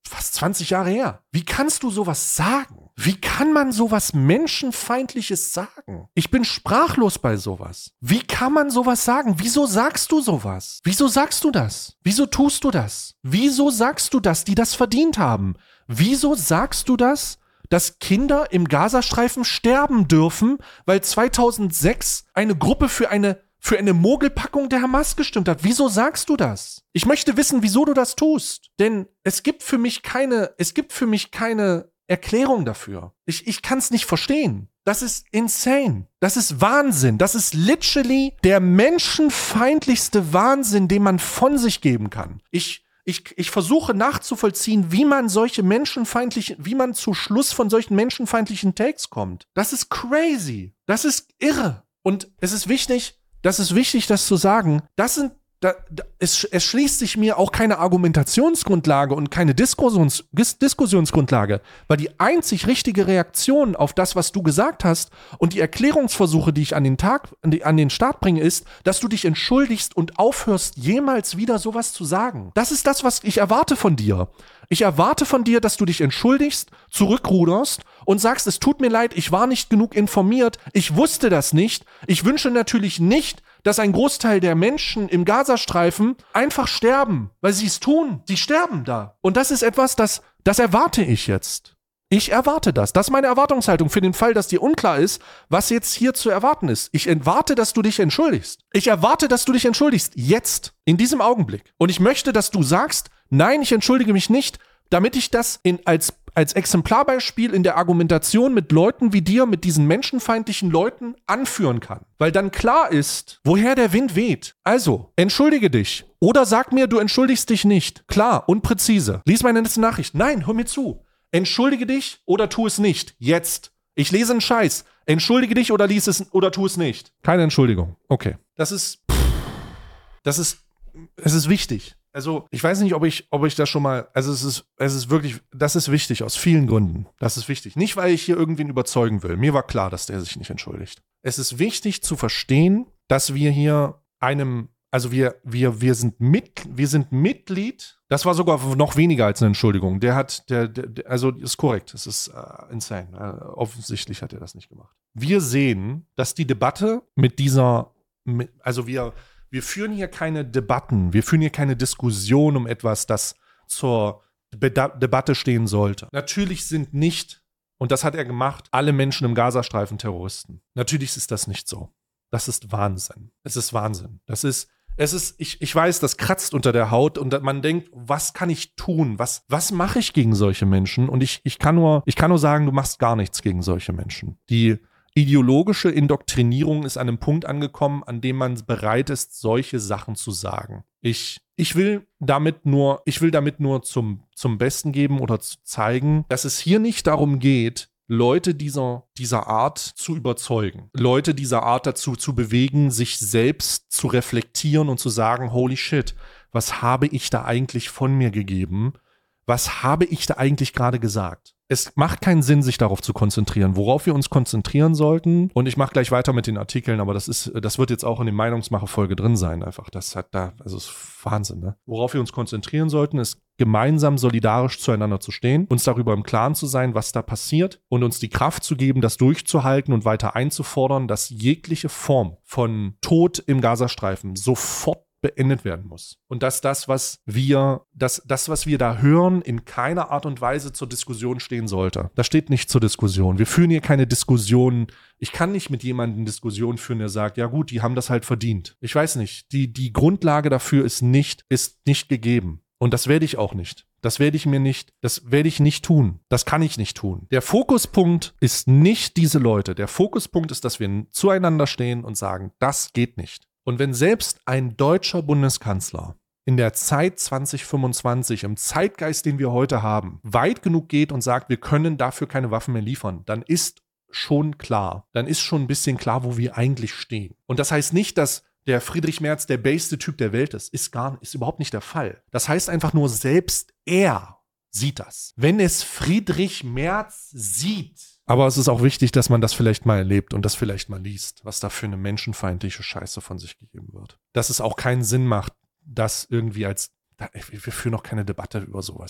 fast zwanzig Jahre her. Wie kannst du sowas sagen? Wie kann man sowas Menschenfeindliches sagen? Ich bin sprachlos bei sowas. Wie kann man sowas sagen? Wieso sagst du sowas? Wieso sagst du das? Wieso tust du das? Wieso sagst du das, die das verdient haben? Wieso sagst du das, dass Kinder im Gazastreifen sterben dürfen, weil zweitausendsechs eine Gruppe für eine für eine Mogelpackung der Hamas gestimmt hat? Wieso sagst du das? Ich möchte wissen, wieso du das tust. Denn es gibt für mich keine, es gibt für mich keine Erklärung dafür. Ich, ich kann es nicht verstehen. Das ist insane. Das ist Wahnsinn. Das ist literally der menschenfeindlichste Wahnsinn, den man von sich geben kann. Ich Ich, ich versuche nachzuvollziehen, wie man solche menschenfeindlichen, wie man zu Schluss von solchen menschenfeindlichen Takes kommt. Das ist crazy. Das ist irre. Und es ist wichtig, das ist wichtig, das zu sagen. Das sind, da, da, es, es schließt sich mir auch keine Argumentationsgrundlage und keine Diskussions, Diskussionsgrundlage, weil die einzig richtige Reaktion auf das, was du gesagt hast und die Erklärungsversuche, die ich an den Tag, an, die, an den Start bringe, ist, dass du dich entschuldigst und aufhörst, jemals wieder sowas zu sagen. Das ist das, was ich erwarte von dir. Ich erwarte von dir, dass du dich entschuldigst, zurückruderst und sagst, es tut mir leid, ich war nicht genug informiert, ich wusste das nicht. Ich wünsche natürlich nicht, dass ein Großteil der Menschen im Gazastreifen einfach sterben, weil sie es tun. Sie sterben da. Und das ist etwas, das, das erwarte ich jetzt. Ich erwarte das. Das ist meine Erwartungshaltung für den Fall, dass dir unklar ist, was jetzt hier zu erwarten ist. Ich erwarte, dass du dich entschuldigst. Ich erwarte, dass du dich entschuldigst. Jetzt. In diesem Augenblick. Und ich möchte, dass du sagst, nein, ich entschuldige mich nicht, damit ich das in, als, als Exemplarbeispiel in der Argumentation mit Leuten wie dir, mit diesen menschenfeindlichen Leuten anführen kann. Weil dann klar ist, woher der Wind weht. Also, entschuldige dich. Oder sag mir, du entschuldigst dich nicht. Klar und präzise. Lies meine letzte Nachricht. Nein, hör mir zu. Entschuldige dich oder tu es nicht. Jetzt. Ich lese einen Scheiß. Entschuldige dich oder lies es oder tu es nicht. Keine Entschuldigung. Okay. Das ist, das ist, es ist wichtig. Also, ich weiß nicht, ob ich, ob ich das schon mal, also es ist, es ist wirklich, das ist wichtig aus vielen Gründen. Das ist wichtig. Nicht, weil ich hier irgendwen überzeugen will. Mir war klar, dass der sich nicht entschuldigt. Es ist wichtig zu verstehen, dass wir hier einem, also wir, wir, wir sind mit, wir sind Mitglied. Das war sogar noch weniger als eine Entschuldigung. Der hat, der, der also ist korrekt. Es ist uh, insane. Uh, offensichtlich hat er das nicht gemacht. Wir sehen, dass die Debatte mit dieser, mit, also wir, Wir führen hier keine Debatten, wir führen hier keine Diskussion um etwas, das zur Beda- Debatte stehen sollte. Natürlich sind nicht, und das hat er gemacht, alle Menschen im Gazastreifen Terroristen. Natürlich ist das nicht so. Das ist Wahnsinn. Es ist Wahnsinn. Das ist, es ist, ich, ich weiß, das kratzt unter der Haut und man denkt, was kann ich tun? Was, was mache ich gegen solche Menschen? Und ich, ich kann nur, ich kann nur sagen, du machst gar nichts gegen solche Menschen. Die ideologische Indoktrinierung ist an einem Punkt angekommen, an dem man bereit ist, solche Sachen zu sagen. Ich, ich will damit nur, ich will damit nur zum, zum Besten geben oder zu zeigen, dass es hier nicht darum geht, Leute dieser, dieser Art zu überzeugen. Leute dieser Art dazu zu bewegen, sich selbst zu reflektieren und zu sagen, holy shit, was habe ich da eigentlich von mir gegeben? Was habe ich da eigentlich gerade gesagt? Es macht keinen Sinn, sich darauf zu konzentrieren, worauf wir uns konzentrieren sollten. Und ich mache gleich weiter mit den Artikeln, aber das ist, das wird jetzt auch in der Meinungsmache-Folge drin sein. Einfach, das hat da, also ist Wahnsinn, ne? Worauf wir uns konzentrieren sollten, ist gemeinsam solidarisch zueinander zu stehen, uns darüber im Klaren zu sein, was da passiert und uns die Kraft zu geben, das durchzuhalten und weiter einzufordern, dass jegliche Form von Tod im Gazastreifen sofort beendet werden muss. Und dass das, was wir, dass das, was wir da hören, in keiner Art und Weise zur Diskussion stehen sollte. Das steht nicht zur Diskussion. Wir führen hier keine Diskussion. Ich kann nicht mit jemandem Diskussion führen, der sagt, ja gut, die haben das halt verdient. Ich weiß nicht. Die, die Grundlage dafür ist nicht, ist nicht gegeben. Und das werde ich auch nicht. Das werde ich mir nicht, das werde ich nicht tun. Das kann ich nicht tun. Der Fokuspunkt ist nicht diese Leute. Der Fokuspunkt ist, dass wir zueinander stehen und sagen, das geht nicht. Und wenn selbst ein deutscher Bundeskanzler in der Zeit zwanzig fünfundzwanzig, im Zeitgeist, den wir heute haben, weit genug geht und sagt, wir können dafür keine Waffen mehr liefern, dann ist schon klar, dann ist schon ein bisschen klar, wo wir eigentlich stehen. Und das heißt nicht, dass der Friedrich Merz der beste Typ der Welt ist. Ist gar, ist überhaupt nicht der Fall. Das heißt einfach nur, selbst er sieht das. Wenn es Friedrich Merz sieht, aber es ist auch wichtig, dass man das vielleicht mal erlebt und das vielleicht mal liest, was da für eine menschenfeindliche Scheiße von sich gegeben wird. Dass es auch keinen Sinn macht, das irgendwie als, wir führen noch keine Debatte über sowas.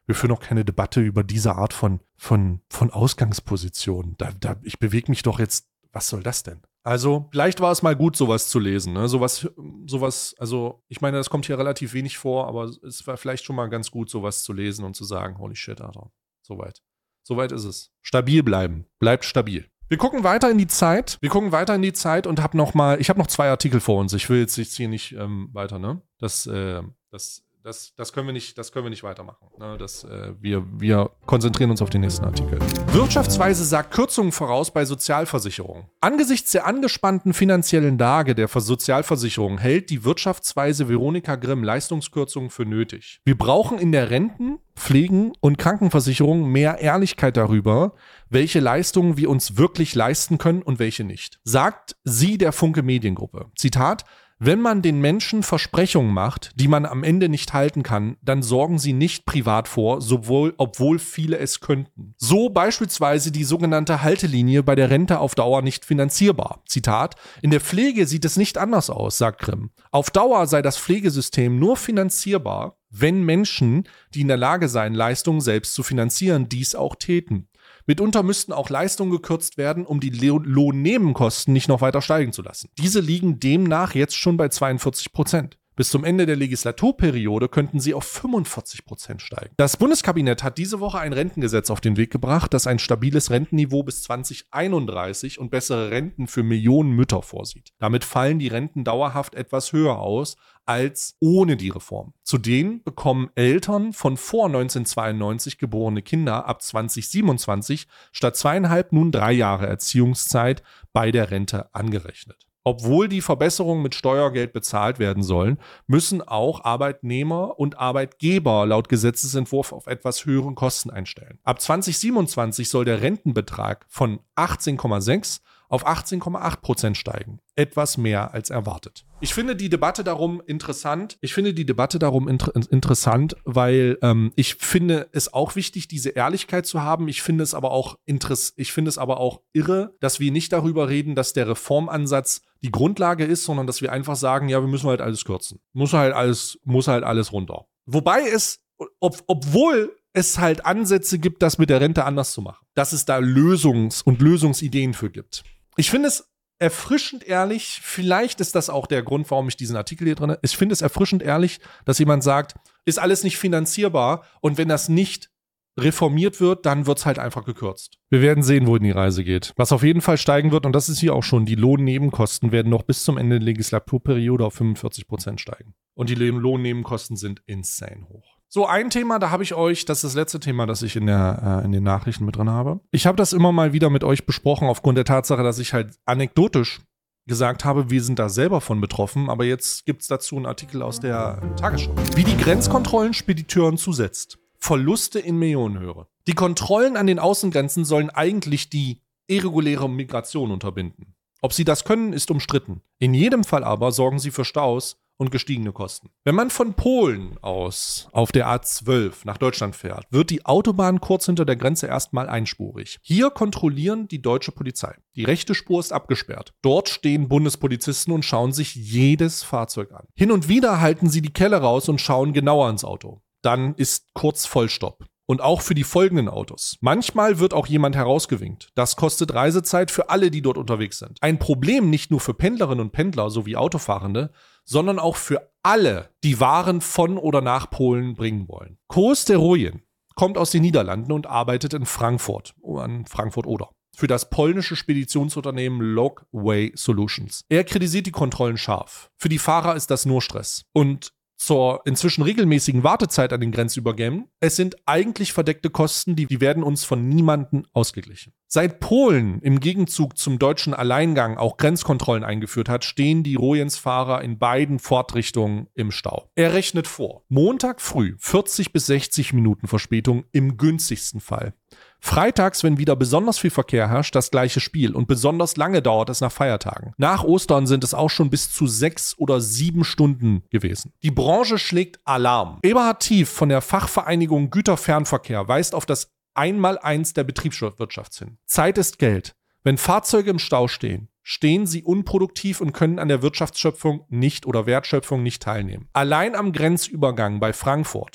Wir führen auch keine Debatte über diese Art von, von, von Ausgangspositionen. Da, da, ich bewege mich doch jetzt, was soll das denn? Also, vielleicht war es mal gut, sowas zu lesen. Ne? Sowas, sowas, also, ich meine, das kommt hier relativ wenig vor, aber es war vielleicht schon mal ganz gut, sowas zu lesen und zu sagen, holy shit, Alter. Soweit. Soweit ist es. Stabil bleiben. Bleibt stabil. Wir gucken weiter in die Zeit. Wir gucken weiter in die Zeit und hab noch mal, ich habe noch zwei Artikel vor uns. Ich will jetzt hier nicht ähm, weiter, ne? Das, äh, das, das, das können wir nicht, das können wir nicht weitermachen. Ne? Das, äh, wir, wir konzentrieren uns auf den nächsten Artikel. Wirtschaftsweise sagt Kürzungen voraus bei Sozialversicherungen. Angesichts der angespannten finanziellen Lage der Sozialversicherung hält die Wirtschaftsweise Veronika Grimm Leistungskürzungen für nötig. Wir brauchen in der Renten-, Pflegen- und Krankenversicherung mehr Ehrlichkeit darüber, welche Leistungen wir uns wirklich leisten können und welche nicht. Sagt sie der Funke Mediengruppe. Zitat: Wenn man den Menschen Versprechungen macht, die man am Ende nicht halten kann, dann sorgen sie nicht privat vor, sowohl, obwohl viele es könnten. So beispielsweise die sogenannte Haltelinie bei der Rente auf Dauer nicht finanzierbar. Zitat: In der Pflege sieht es nicht anders aus, sagt Grimm. Auf Dauer sei das Pflegesystem nur finanzierbar, wenn Menschen, die in der Lage seien, Leistungen selbst zu finanzieren, dies auch täten. Mitunter müssten auch Leistungen gekürzt werden, um die Lohnnebenkosten nicht noch weiter steigen zu lassen. Diese liegen demnach jetzt schon bei zweiundvierzig Prozent. Bis zum Ende der Legislaturperiode könnten sie auf fünfundvierzig Prozent steigen. Das Bundeskabinett hat diese Woche ein Rentengesetz auf den Weg gebracht, das ein stabiles Rentenniveau bis zwanzig einunddreißig und bessere Renten für Millionen Mütter vorsieht. Damit fallen die Renten dauerhaft etwas höher aus als ohne die Reform. Zudem bekommen Eltern von vor neunzehnhundertzweiundneunzig geborene Kinder ab zwanzig siebenundzwanzig statt zweieinhalb nun drei Jahre Erziehungszeit bei der Rente angerechnet. Obwohl die Verbesserungen mit Steuergeld bezahlt werden sollen, müssen auch Arbeitnehmer und Arbeitgeber laut Gesetzesentwurf auf etwas höheren Kosten einstellen. Ab zwanzig siebenundzwanzig soll der Rentenbetrag von achtzehn Komma sechs auf achtzehn Komma acht Prozent steigen. Etwas mehr als erwartet. Ich finde die Debatte darum interessant. Ich finde die Debatte darum inter- interessant, weil ähm, ich finde es auch wichtig, diese Ehrlichkeit zu haben. Ich finde es aber auch interess- ich finde es aber auch irre, dass wir nicht darüber reden, dass der Reformansatz die Grundlage ist, sondern dass wir einfach sagen, ja, wir müssen halt alles kürzen. Muss halt alles, muss halt alles runter. Wobei es, ob, obwohl es halt Ansätze gibt, das mit der Rente anders zu machen. Dass es da Lösungs- und Lösungsideen für gibt. Ich finde es erfrischend ehrlich, vielleicht ist das auch der Grund, warum ich diesen Artikel hier drin habe. Ich finde es erfrischend ehrlich, dass jemand sagt, ist alles nicht finanzierbar und wenn das nicht reformiert wird, dann wird es halt einfach gekürzt. Wir werden sehen, wohin die Reise geht. Was auf jeden Fall steigen wird, und das ist hier auch schon, die Lohnnebenkosten werden noch bis zum Ende der Legislaturperiode auf fünfundvierzig Prozent steigen. Und die Lohnnebenkosten sind insane hoch. So, ein Thema, da habe ich euch, das ist das letzte Thema, das ich in, der, äh, in den Nachrichten mit drin habe. Ich habe das immer mal wieder mit euch besprochen, aufgrund der Tatsache, dass ich halt anekdotisch gesagt habe, wir sind da selber von betroffen, aber jetzt gibt es dazu einen Artikel aus der Tagesschau. Wie die Grenzkontrollen Spediteuren zusetzt. Verluste in Millionenhöhe. Die Kontrollen an den Außengrenzen sollen eigentlich die irreguläre Migration unterbinden. Ob sie das können, ist umstritten. In jedem Fall aber sorgen sie für Staus und gestiegene Kosten. Wenn man von Polen aus auf der A zwölf nach Deutschland fährt, wird die Autobahn kurz hinter der Grenze erstmal einspurig. Hier kontrollieren die deutsche Polizei. Die rechte Spur ist abgesperrt. Dort stehen Bundespolizisten und schauen sich jedes Fahrzeug an. Hin und wieder halten sie die Kelle raus und schauen genauer ins Auto. Dann ist kurz Vollstopp. Und auch für die folgenden Autos. Manchmal wird auch jemand herausgewinkt. Das kostet Reisezeit für alle, die dort unterwegs sind. Ein Problem nicht nur für Pendlerinnen und Pendler sowie Autofahrende, sondern auch für alle, die Waren von oder nach Polen bringen wollen. Koos de Rooyen kommt aus den Niederlanden und arbeitet in Frankfurt, an Frankfurt-Oder, für das polnische Speditionsunternehmen Logway Solutions. Er kritisiert die Kontrollen scharf. Für die Fahrer ist das nur Stress. Und zur inzwischen regelmäßigen Wartezeit an den Grenzübergängen. Es sind eigentlich verdeckte Kosten, die, die werden uns von niemandem ausgeglichen. Seit Polen im Gegenzug zum deutschen Alleingang auch Grenzkontrollen eingeführt hat, stehen die Rojens-Fahrer in beiden Fahrtrichtungen im Stau. Er rechnet vor. Montag früh vierzig bis sechzig Minuten Verspätung im günstigsten Fall. Freitags, wenn wieder besonders viel Verkehr herrscht, das gleiche Spiel und besonders lange dauert es nach Feiertagen. Nach Ostern sind es auch schon bis zu sechs oder sieben Stunden gewesen. Die Branche schlägt Alarm. Eberhard Tief von der Fachvereinigung Güterfernverkehr weist auf das Einmaleins der Betriebswirtschaft hin. Zeit ist Geld. Wenn Fahrzeuge im Stau stehen, stehen sie unproduktiv und können an der Wirtschaftsschöpfung nicht oder Wertschöpfung nicht teilnehmen. Allein am Grenzübergang bei Frankfurt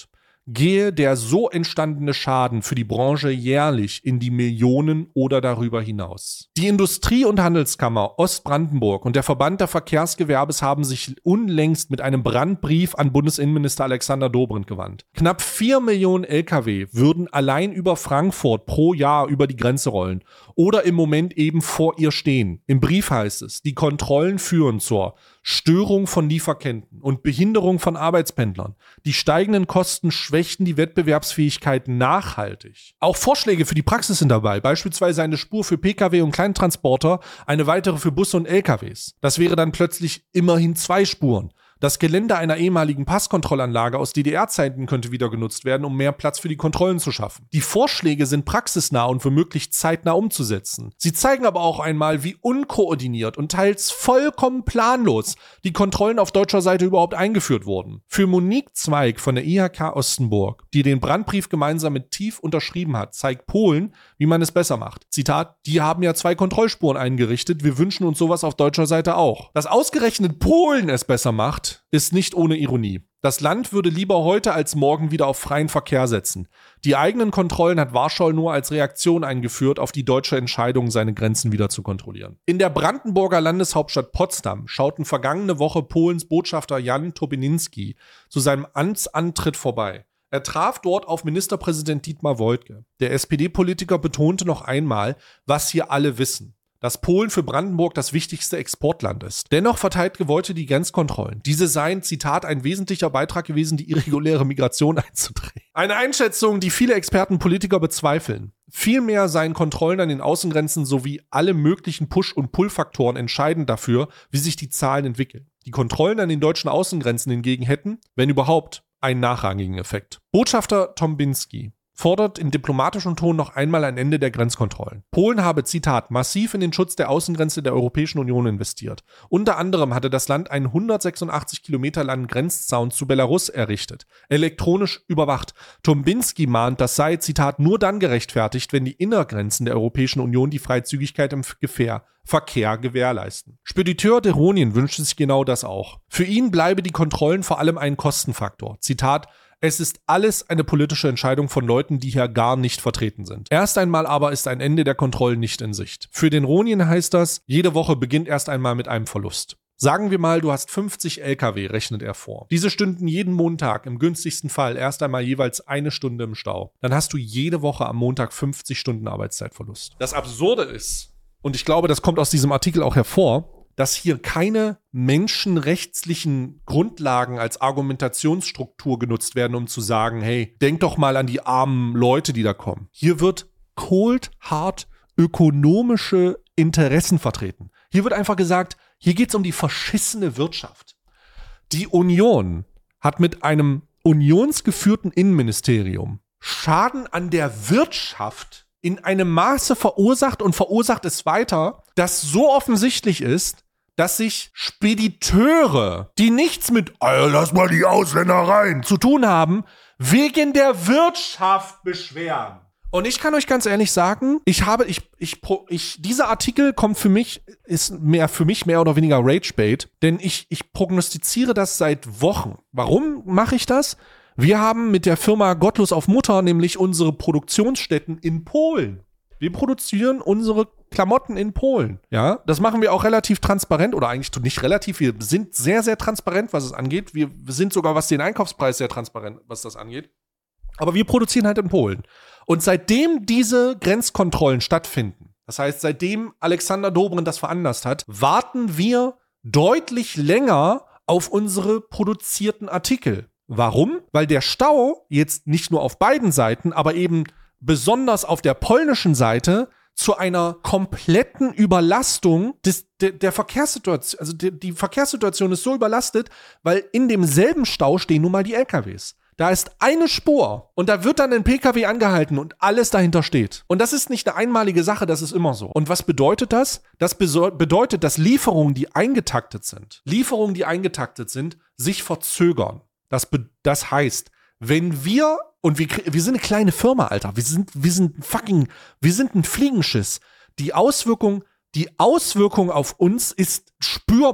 gehe der so entstandene Schaden für die Branche jährlich in die Millionen oder darüber hinaus. Die Industrie- und Handelskammer Ostbrandenburg und der Verband der Verkehrsgewerbes haben sich unlängst mit einem Brandbrief an Bundesinnenminister Alexander Dobrindt gewandt. Knapp vier Millionen L K W würden allein über Frankfurt pro Jahr über die Grenze rollen oder im Moment eben vor ihr stehen. Im Brief heißt es, die Kontrollen führen zur Störung von Lieferketten und Behinderung von Arbeitspendlern. Die steigenden Kosten schwächten die Wettbewerbsfähigkeit nachhaltig. Auch Vorschläge für die Praxis sind dabei, beispielsweise eine Spur für P K W und Kleintransporter, eine weitere für Busse und L K Ws. Das wäre dann plötzlich immerhin zwei Spuren. Das Gelände einer ehemaligen Passkontrollanlage aus D D R-Zeiten könnte wieder genutzt werden, um mehr Platz für die Kontrollen zu schaffen. Die Vorschläge sind praxisnah und womöglich zeitnah umzusetzen. Sie zeigen aber auch einmal, wie unkoordiniert und teils vollkommen planlos die Kontrollen auf deutscher Seite überhaupt eingeführt wurden. Für Monique Zweig von der I H K Ostenburg, die den Brandbrief gemeinsam mit Tief unterschrieben hat, zeigt Polen, wie man es besser macht. Zitat, die haben ja zwei Kontrollspuren eingerichtet, wir wünschen uns sowas auf deutscher Seite auch. Dass ausgerechnet Polen es besser macht, ist nicht ohne Ironie. Das Land würde lieber heute als morgen wieder auf freien Verkehr setzen. Die eigenen Kontrollen hat Warschau nur als Reaktion eingeführt auf die deutsche Entscheidung, seine Grenzen wieder zu kontrollieren. In der Brandenburger Landeshauptstadt Potsdam schauten vergangene Woche Polens Botschafter Jan Tobininski zu seinem Amtsantritt vorbei. Er traf dort auf Ministerpräsident Dietmar Woidke. Der S P D-Politiker betonte noch einmal, was hier alle wissen: dass Polen für Brandenburg das wichtigste Exportland ist. Dennoch verteidigte Woidke die Grenzkontrollen. Diese seien, Zitat, ein wesentlicher Beitrag gewesen, die irreguläre Migration einzudrehen. Eine Einschätzung, die viele Experten und Politiker bezweifeln. Vielmehr seien Kontrollen an den Außengrenzen sowie alle möglichen Push- und Pull-Faktoren entscheidend dafür, wie sich die Zahlen entwickeln. Die Kontrollen an den deutschen Außengrenzen hingegen hätten, wenn überhaupt, einen nachrangigen Effekt. Botschafter Tombinski fordert in diplomatischem Ton noch einmal ein Ende der Grenzkontrollen. Polen habe, Zitat, massiv in den Schutz der Außengrenze der Europäischen Union investiert. Unter anderem hatte das Land einen hundertsechsundachtzig Kilometer langen Grenzzaun zu Belarus errichtet, elektronisch überwacht. Tombinski mahnt, das sei, Zitat, nur dann gerechtfertigt, wenn die Innergrenzen der Europäischen Union die Freizügigkeit im Gefähr Verkehr gewährleisten. Spediteur Deronien wünscht sich genau das auch. Für ihn bleibe die Kontrollen vor allem ein Kostenfaktor. Zitat, es ist alles eine politische Entscheidung von Leuten, die hier gar nicht vertreten sind. Erst einmal aber ist ein Ende der Kontrollen nicht in Sicht. Für den Ronien heißt das, jede Woche beginnt erst einmal mit einem Verlust. Sagen wir mal, du hast fünfzig L K W, rechnet er vor. Diese stünden jeden Montag im günstigsten Fall erst einmal jeweils eine Stunde im Stau. Dann hast du jede Woche am Montag fünfzig Stunden Arbeitszeitverlust. Das Absurde ist, und ich glaube, das kommt aus diesem Artikel auch hervor, dass hier keine menschenrechtlichen Grundlagen als Argumentationsstruktur genutzt werden, um zu sagen, hey, denk doch mal an die armen Leute, die da kommen. Hier wird cold, hart ökonomische Interessen vertreten. Hier wird einfach gesagt, hier geht es um die verschissene Wirtschaft. Die Union hat mit einem unionsgeführten Innenministerium Schaden an der Wirtschaft in einem Maße verursacht und verursacht es weiter, das so offensichtlich ist, dass sich Spediteure, die nichts mit "Alter, lass mal die Ausländer rein" zu tun haben, wegen der Wirtschaft beschweren. Und ich kann euch ganz ehrlich sagen, ich habe, ich, ich, ich, dieser Artikel kommt für mich, ist mehr, für mich mehr oder weniger Ragebait, denn ich, ich prognostiziere das seit Wochen. Warum mache ich das? Wir haben mit der Firma Gottlos auf Mutter nämlich unsere Produktionsstätten in Polen. Wir produzieren unsere Klamotten in Polen. Ja, das machen wir auch relativ transparent oder eigentlich nicht relativ. Wir sind sehr, sehr transparent, was es angeht. Wir sind sogar, was den Einkaufspreis, sehr transparent, was das angeht. Aber wir produzieren halt in Polen. Und seitdem diese Grenzkontrollen stattfinden, das heißt, seitdem Alexander Dobrindt das veranlasst hat, warten wir deutlich länger auf unsere produzierten Artikel. Warum? Weil der Stau jetzt nicht nur auf beiden Seiten, aber eben besonders auf der polnischen Seite zu einer kompletten Überlastung des, der, der Verkehrssituation, also die, die Verkehrssituation ist so überlastet, weil in demselben Stau stehen nun mal die L K Ws. Da ist eine Spur und da wird dann ein P K W angehalten und alles dahinter steht. Und das ist nicht eine einmalige Sache, das ist immer so. Und was bedeutet das? Das beso- bedeutet, dass Lieferungen, die eingetaktet sind, Lieferungen, die eingetaktet sind, sich verzögern. Das, be- das heißt, wenn wir, und wir, wir sind eine kleine Firma, Alter, wir sind, wir sind fucking, wir sind ein Fliegenschiss. Die Auswirkung, die Auswirkung auf uns ist spürbar.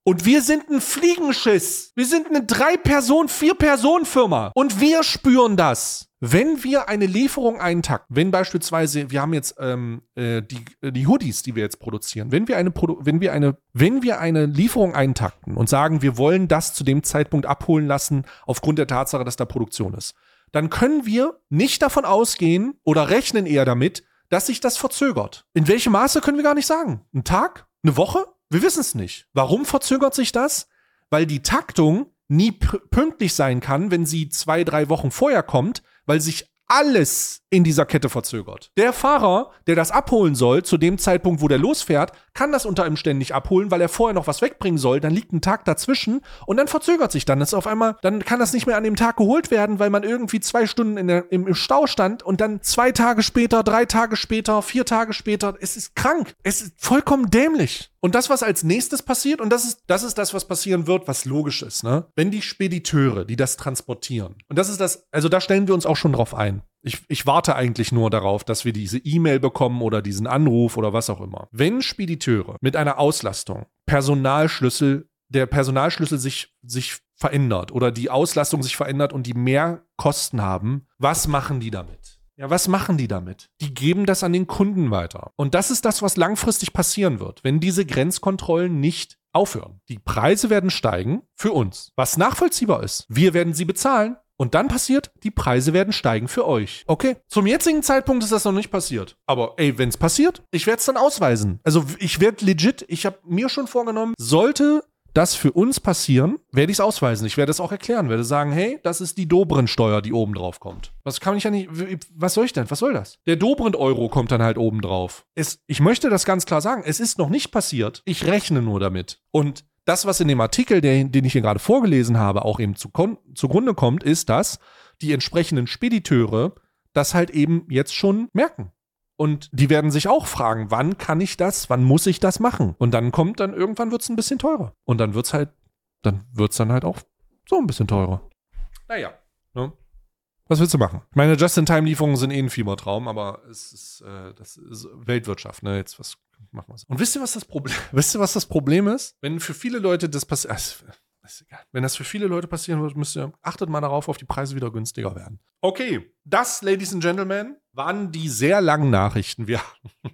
Und wir sind ein Fliegenschiss. Wir sind eine Drei-Personen-, Vier-Personen-Firma. Und wir spüren das. Wenn wir eine Lieferung eintakten, wenn beispielsweise, wir haben jetzt ähm, äh, die, die Hoodies, die wir jetzt produzieren, wenn wir, eine Produ- wenn, wir eine, wenn wir eine Lieferung eintakten und sagen, wir wollen das zu dem Zeitpunkt abholen lassen, aufgrund der Tatsache, dass da Produktion ist, dann können wir nicht davon ausgehen oder rechnen eher damit, dass sich das verzögert. In welchem Maße können wir gar nicht sagen. Ein Tag? Eine Woche? Wir wissen es nicht. Warum verzögert sich das? Weil die Taktung nie p- pünktlich sein kann, wenn sie zwei, drei Wochen vorher kommt, weil sich alles in dieser Kette verzögert. Der Fahrer, der das abholen soll, zu dem Zeitpunkt, wo der losfährt, kann das unter Umständen nicht abholen, weil er vorher noch was wegbringen soll. Dann liegt ein Tag dazwischen und dann verzögert sich dann. Das ist auf einmal, dann kann das nicht mehr an dem Tag geholt werden, weil man irgendwie zwei Stunden in der, im, im Stau stand und dann zwei Tage später, drei Tage später, vier Tage später. Es ist krank. Es ist vollkommen dämlich. Und das, was als nächstes passiert, und das ist, das ist das, was passieren wird, was logisch ist, ne? Wenn die Spediteure, die das transportieren, und das ist das, also da stellen wir uns auch schon drauf ein. Ich, ich warte eigentlich nur darauf, dass wir diese E-Mail bekommen oder diesen Anruf oder was auch immer. Wenn Spediteure mit einer Auslastung, Personalschlüssel, der Personalschlüssel sich, sich verändert oder die Auslastung sich verändert und die mehr Kosten haben, was machen die damit? Ja, was machen die damit? Die geben das an den Kunden weiter. Und das ist das, was langfristig passieren wird, wenn diese Grenzkontrollen nicht aufhören. Die Preise werden steigen für uns, was nachvollziehbar ist. Wir werden sie bezahlen. Und dann passiert, die Preise werden steigen für euch. Okay, zum jetzigen Zeitpunkt ist das noch nicht passiert. Aber ey, wenn es passiert, ich werde es dann ausweisen. Also ich werde legit, ich habe mir schon vorgenommen, sollte das für uns passieren, werde ich es ausweisen. Ich werde es auch erklären, werde sagen, hey, das ist die Dobrindt-Steuer, die oben drauf kommt. Was kann ich ja nicht, was soll ich denn? Was soll das? Der Dobrindt-Euro kommt dann halt oben drauf. Es, ich möchte das ganz klar sagen, es ist noch nicht passiert. Ich rechne nur damit. Und das, was in dem Artikel, den, den ich hier gerade vorgelesen habe, auch eben zu, zugrunde kommt, ist, dass die entsprechenden Spediteure das halt eben jetzt schon merken. Und die werden sich auch fragen, wann kann ich das, wann muss ich das machen? Und dann kommt, dann irgendwann wird es ein bisschen teurer. Und dann wird es halt, dann wird es dann halt auch so ein bisschen teurer. Naja, ne? Was willst du machen? Meine Just-in-Time-Lieferungen sind eh ein Fiebertraum, aber es ist, äh, das ist Weltwirtschaft, ne? Jetzt was machen wir so. Und wisst ihr, was das Problem, wisst ihr, was das Problem ist? Wenn für viele Leute das passiert, ist egal. Wenn das für viele Leute passieren wird, müsst ihr, achtet mal darauf, ob die Preise wieder günstiger werden. Okay, das, Ladies and Gentlemen, waren die sehr langen Nachrichten. Wir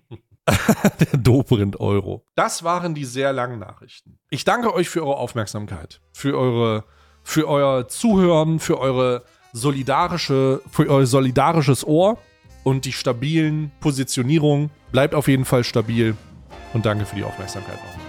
der Dobrindt-Euro. Das waren die sehr langen Nachrichten. Ich danke euch für eure Aufmerksamkeit, für eure, für euer Zuhören, für eure solidarische, für euer solidarisches Ohr und die stabilen Positionierungen. Bleibt auf jeden Fall stabil und danke für die Aufmerksamkeit auch.